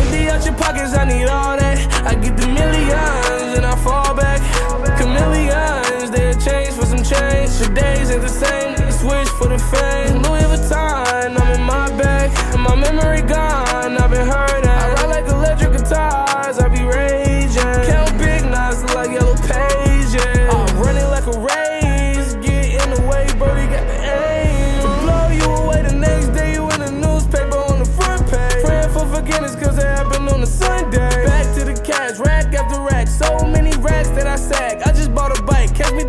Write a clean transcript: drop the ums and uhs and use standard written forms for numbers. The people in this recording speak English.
50 out your pockets, I need all that. I get the millions and I fall back. Chameleons, they'll change for some change. The days ain't the same, they switch for the fame. Louis Vuitton, I'm in my bag. And my memory gone, I've been hurt at. I ride like electric guitars, I be raging. Count big knots like yellow pages. I'm running like a race, get in the way, Birdie got the aim. To blow you away the next day, you in the newspaper on the front page. Praying for forgiveness cause it happened on a Sunday. Back to the cash, rack after rack, so many racks that I sag. I just bought a bike, catch me